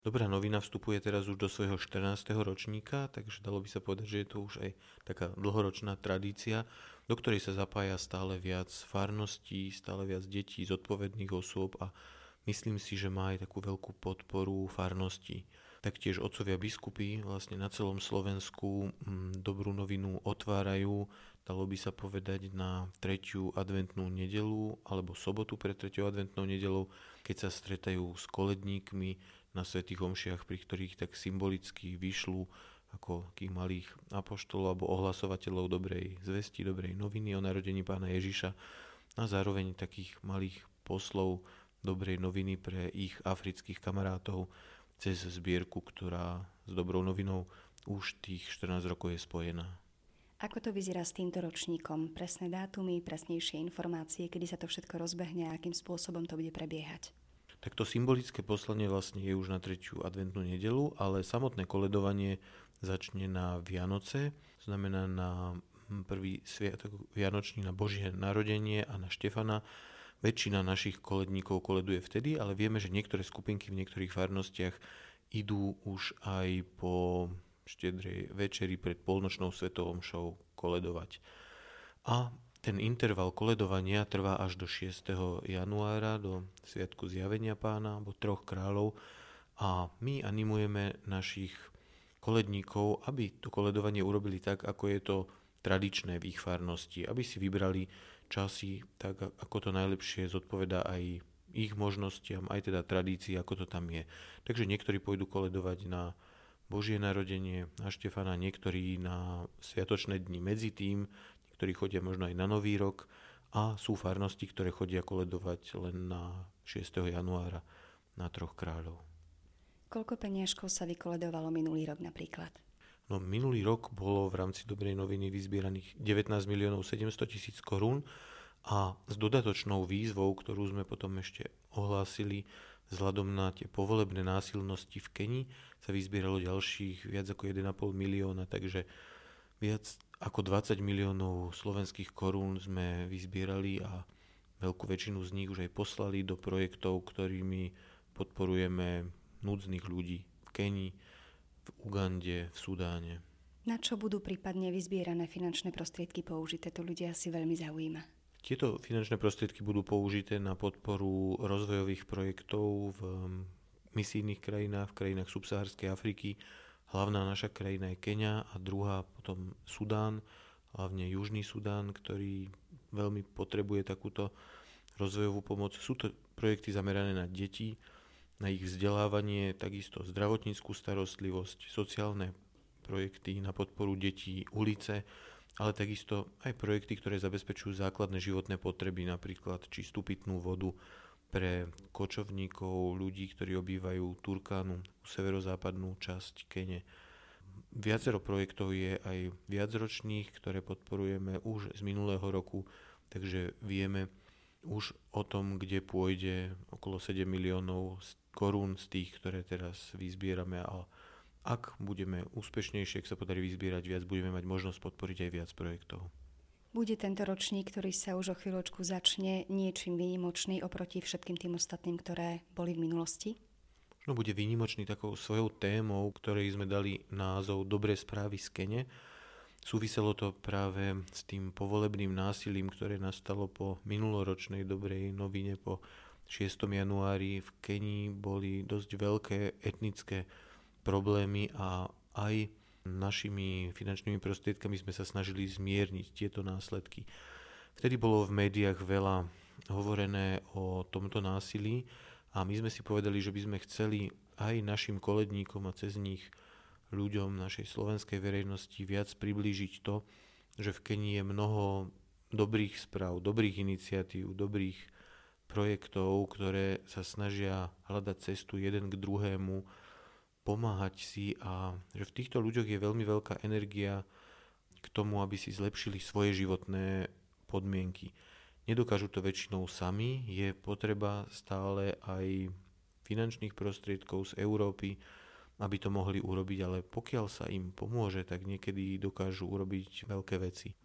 Dobrá novina vstupuje teraz už do svojho 14. ročníka, takže dalo by sa povedať, že je to už aj taká dlhoročná tradícia, do ktorej sa zapája stále viac farností, stále viac detí, zodpovedných osôb a myslím si, že má aj takú veľkú podporu farností. Taktiež otcovia biskupy vlastne na celom Slovensku dobrú novinu otvárajú, dalo by sa povedať na 3. adventnú nedeľu alebo sobotu pred 3. adventnou nedeľou, keď sa stretajú s koledníkmi na svätých omšiach, pri ktorých tak symbolicky vyšľú ako takých malých apoštolov alebo ohlasovateľov dobrej zvesti, dobrej noviny o narodení pána Ježiša a zároveň takých malých poslov dobrej noviny pre ich afrických kamarátov cez zbierku, ktorá s dobrou novinou už tých 14 rokov je spojená. Ako to vyzerá s týmto ročníkom? Presné dátumy, presnejšie informácie, kedy sa to všetko rozbehne a akým spôsobom to bude prebiehať? Tak to symbolické poslanie vlastne je už na 3. adventnú nedeľu, ale samotné koledovanie začne na Vianoce, znamená na prvý sviatok Vianočný, na Božie narodenie a na Štefana. Väčšina našich koledníkov koleduje vtedy, ale vieme, že niektoré skupinky v niektorých farnostiach idú už aj po štedrej večeri pred polnočnou svetou omšou koledovať. A ten interval koledovania trvá až do 6. januára, do Sviatku Zjavenia Pána, alebo Troch kráľov. A my animujeme našich koledníkov, aby to koledovanie urobili tak, ako je to tradičné v ich farnosti. Aby si vybrali časy tak, ako to najlepšie zodpovedá aj ich možnostiam, aj teda tradícii, ako to tam je. Takže niektorí pôjdu koledovať na Božie narodenie, na Štefana, niektorí na sviatočné dni medzi tým, ktorí chodia možno aj na Nový rok a sú farnosti, ktoré chodia koledovať len na 6. januára na Troch kráľov. Koľko peniažkov sa vykoledovalo minulý rok napríklad? No, minulý rok bolo v rámci dobrej noviny vyzbieraných 19 700 000 korún a s dodatočnou výzvou, ktorú sme potom ešte ohlásili vzhľadom na tie povolebné násilnosti v Keni, sa vyzbieralo ďalších viac ako 1,5 milióna, takže viac ako 20 miliónov slovenských korún sme vyzbierali a veľkú väčšinu z nich už aj poslali do projektov, ktorými podporujeme núdznych ľudí v Kenii, v Ugande, v Sudáne. Na čo budú prípadne vyzbierané finančné prostriedky použité? To ľudia si veľmi zaujíma. Tieto finančné prostriedky budú použité na podporu rozvojových projektov v misijných krajinách, v krajinách subsahárskej Afriky. Hlavná naša krajina je Keňa a druhá potom Sudán, hlavne Južný Sudán, ktorý veľmi potrebuje takúto rozvojovú pomoc. Sú to projekty zamerané na deti, na ich vzdelávanie, takisto zdravotníckú starostlivosť, sociálne projekty na podporu detí, ulice, ale takisto aj projekty, ktoré zabezpečujú základné životné potreby, napríklad čistú pitnú vodu pre kočovníkov, ľudí, ktorí obývajú Turkánu, severozápadnú časť Kene. Viacero projektov je aj viacročných, ktoré podporujeme už z minulého roku, takže vieme už o tom, kde pôjde okolo 7 miliónov korún z tých, ktoré teraz vyzbierame. A ak budeme úspešnejšie, ak sa podarí vyzbierať viac, budeme mať možnosť podporiť aj viac projektov. Bude tento ročník, ktorý sa už o chvíľočku začne, niečím výnimočný oproti všetkým tým ostatným, ktoré boli v minulosti? No, bude výnimočný takou svojou témou, ktorej sme dali názov Dobré správy z Kene. Súviselo to práve s tým povolebným násilím, ktoré nastalo po minuloročnej dobrej novine. Po 6. januári v Kenii boli dosť veľké etnické problémy a aj našimi finančnými prostriedkami sme sa snažili zmierniť tieto následky. Vtedy bolo v médiách veľa hovorené o tomto násilí a my sme si povedali, že by sme chceli aj našim koledníkom a cez nich ľuďom našej slovenskej verejnosti viac priblížiť to, že v Kenii je mnoho dobrých správ, dobrých iniciatív, dobrých projektov, ktoré sa snažia hľadať cestu jeden k druhému, pomáhať si a že v týchto ľuďoch je veľmi veľká energia k tomu, aby si zlepšili svoje životné podmienky. Nedokážu to väčšinou sami, je potreba stále aj finančných prostriedkov z Európy, aby to mohli urobiť, ale pokiaľ sa im pomôže, tak niekedy dokážu urobiť veľké veci.